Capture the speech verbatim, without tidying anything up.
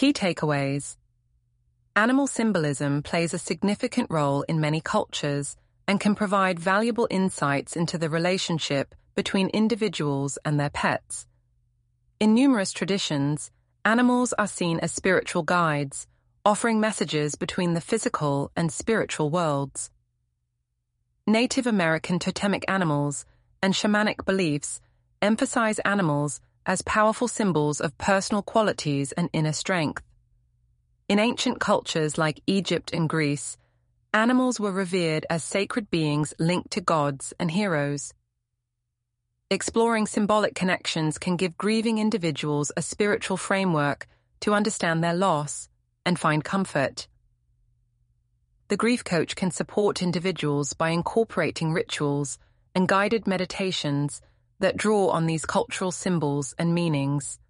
Key takeaways. Animal symbolism plays a significant role in many cultures and can provide valuable insights into the relationship between individuals and their pets. In numerous traditions, animals are seen as spiritual guides, offering messages between the physical and spiritual worlds. Native American totemic animals and shamanic beliefs emphasize animals as powerful symbols of personal qualities and inner strength. In ancient cultures like Egypt and Greece, animals were revered as sacred beings linked to gods and heroes. Exploring symbolic connections can give grieving individuals a spiritual framework to understand their loss and find comfort. The Grief Coach can support individuals by incorporating rituals and guided meditations that draw on these cultural symbols and meanings.